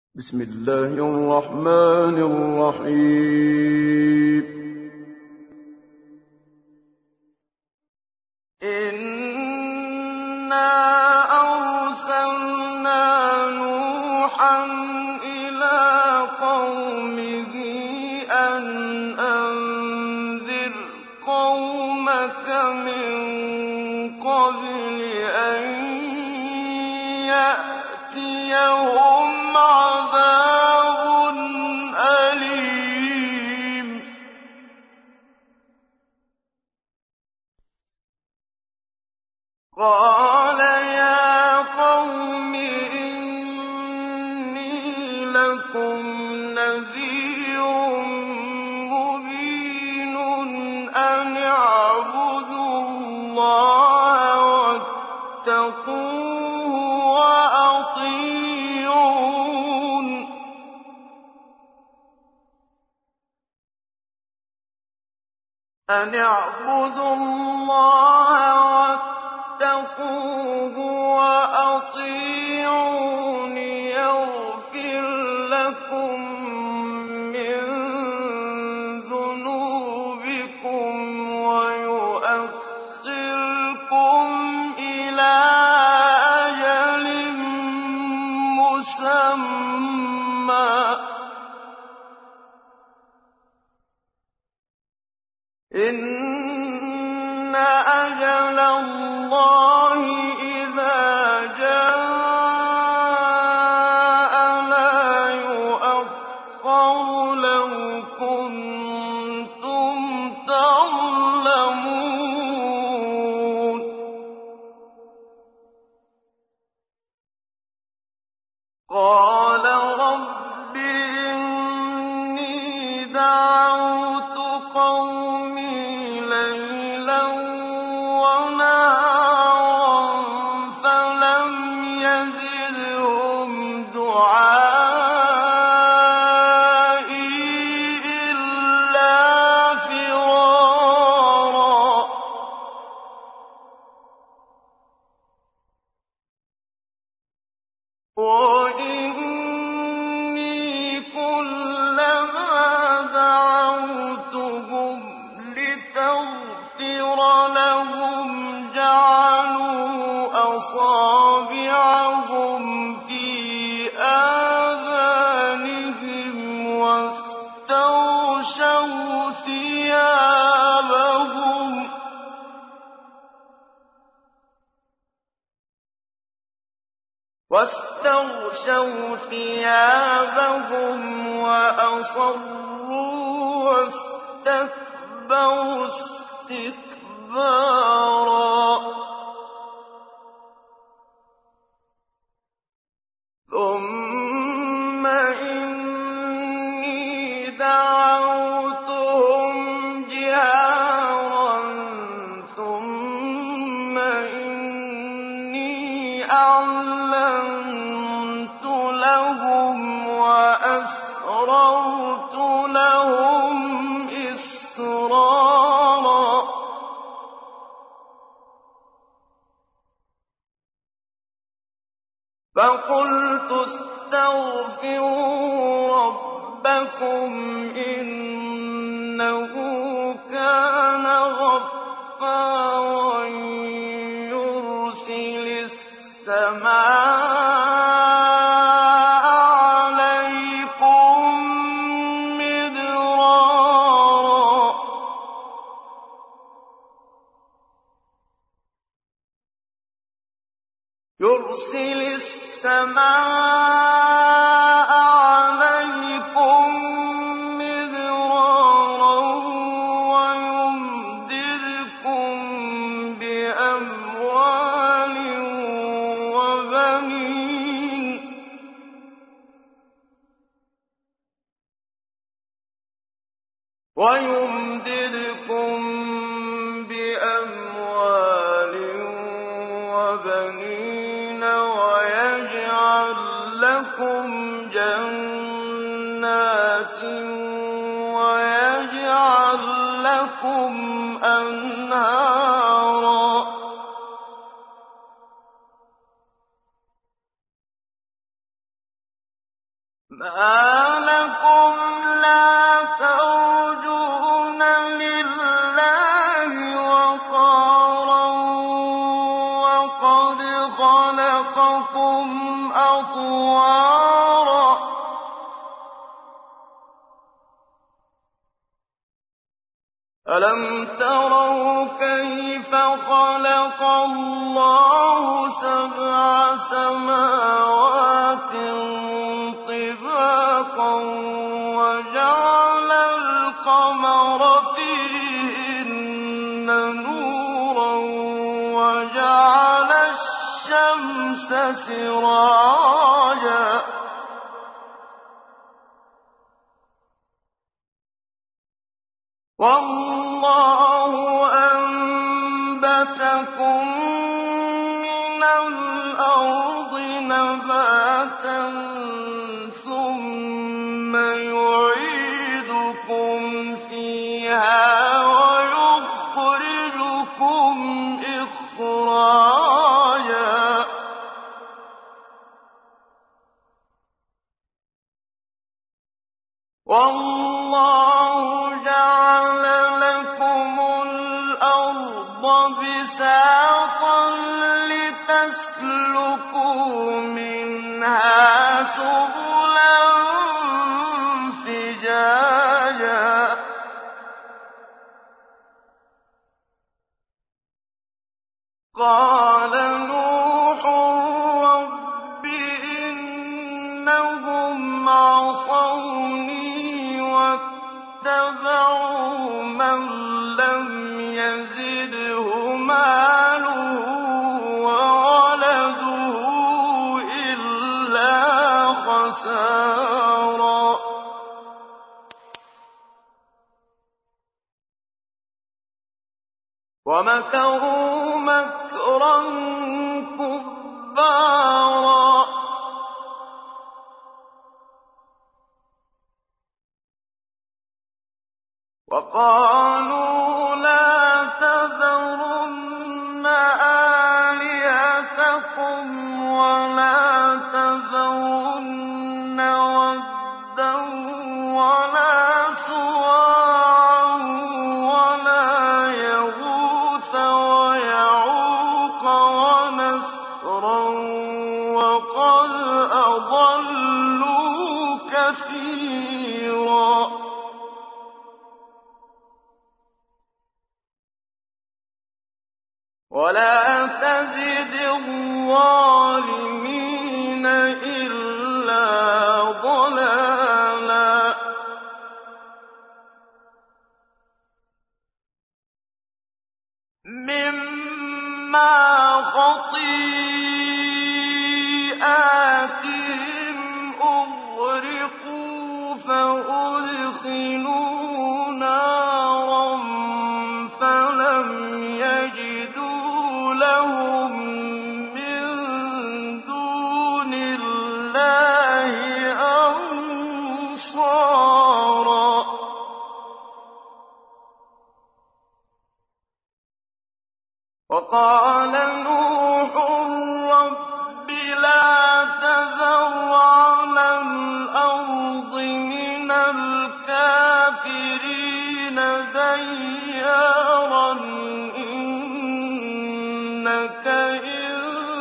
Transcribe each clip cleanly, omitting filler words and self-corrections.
بسم الله الرحمن الرحيم. إنا أرسلنا نوحا إلى قومه أن أنذر قومك من قبل أن يأتيهم عذاب أليم. قال يا قوم إني لكم نذير مبين أن اعبدوا الله واتقوه وأطيعون. أن اعبدوا الله واتقوه وأطيعون يغفر لكم من ذنوبكم ويؤخركم إلى أجل مسمى. إن أجل الله إذا جاء لا يؤخر لو كنتم تعلمون. قال رب إني دعوت قومي ليلا ونهارا فلم يزدهم دعائي إلا فرارا. وإني كلما دعوتهم لتغفر لهم جعلوا أصابعهم في آذانهم واستغشوا ثيابهم وأصروا واستكبروا استكبارا. ثم إني دعوتهم جهارا ثم إني أعلنت لهم وأسررت لهم إسرارا. فقلت استغفروا ربكم إنه كان غفارا يرسل السماء عليكم مدرارا يرسل السماء عليكم مدرارا ويمددكم بأموال وبنين ويجعل لكم جنات ويجعل لكم أنهارا. مَا لَكُمْ لَا تَرْجُونَ لِلَّهِ وَقَارًا وَقَدْ خَلَقَكُمْ أَطْوَارًا أَلَمْ تَرَوْا كَيْفَ خَلَقَ اللَّهُ سَبْعَ سَمَاوَاتٍ طِبَاقًا وَجَعَلَ الْقَمَرَ فِيهِنَّ نُورًا وَجَعَلَ الشَّمْسَ سِرَاجًا وَاللَّهُ أَنبَتَكُم مِّنَ الْأَرْضِ نَبَاتًا ثُمَّ يُعِيدُكُمْ فِيهَا وَيُخْرِجُكُمْ إِخْرَاجًا وَاللَّهُ جَعَلَ لَكُمُ الْأَرْضَ بِسَاطًا لِّتَسْلُكُوا مِنْهَا سُبُلًا فِجَاجًا قَالَ نُوحٌ رَّبِّ إِنَّهُمْ عَصَوْنِي وَاتَّبَعُوا مَن لَّمْ يَزِدْهُ مَالُهُ وَوَلَدُهُ إِلَّا خَسَارًا وَمَكَرُوا مَكْرًا كُبَّارًا وَقَالُوا لَا تَذَرُنَّ آلِهَتَكُمْ وَلَا تَذَرُنَّ وَدًّا وَلَا سُوَاعًا وَلَا يَغُوثَ وَيَعُوقَ وَنَسْرًا وَقَدْ أَضَلُّوا كَثِيرًا وَلَا تَزِدِ الظَّالِمِينَ إِلَّا ضَلَالًا مِّمَّا خَطِيئَاتِهِمْ أُغْرِقُوا فَأُدْخِلُوا نَارًا فَلَمْ يَجِدُوا لَهُم مِّن دُونِ اللَّهِ أَنصَارًا وَقَالَ نُوحٌ رَّبِّ لَا تَذَرْ عَلَى الْأَرْضِ مِنَ الْكَافِرِينَ دَيَّارًا إِنَّكَ إِن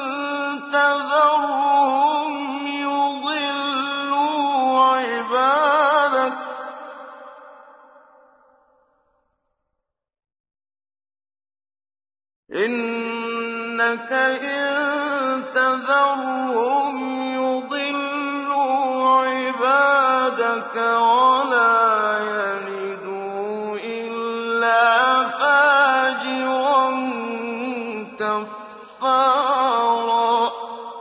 تَذَرْهُمْ يُضِلُّوا عِبَادَكَ إِنَّكَ إِن تَذَرْهُمْ يُضِلُّوا عِبَادَكَ وَلَا يَلِدُوا إِلَّا فَاجِرًا كَفَّارًا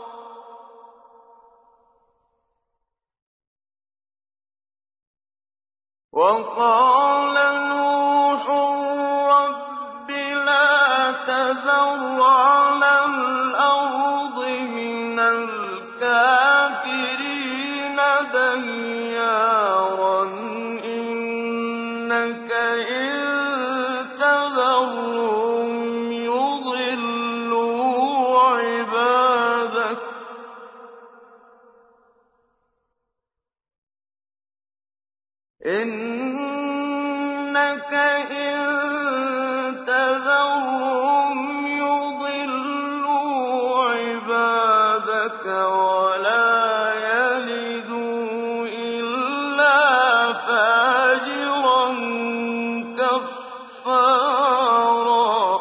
وَقَالَ نُوحٌ رَّبِّ لَا تَذَرْ عَلَى الْأَرْضِ مِنَ الْكَافِرِينَ دَيَّارًا إِنَّكَ إِن تَذَرْهُمْ يُضِلُّوا عِبَادَكَ إِنَّكَ إِن تَذَرْهُمْ يُضِلُّوا عِبَادَكَ وَلَا يَلِدُوا إِلَّا فَاجِرًا كَفَّارًا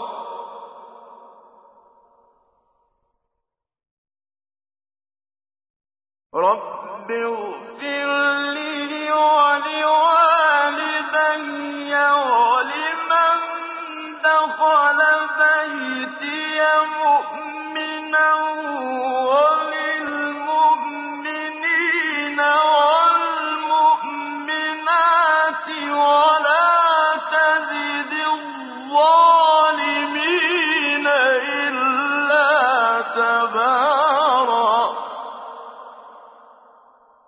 رَبِّ اغْفِرْ لِي وَلِوَالِدَيَّ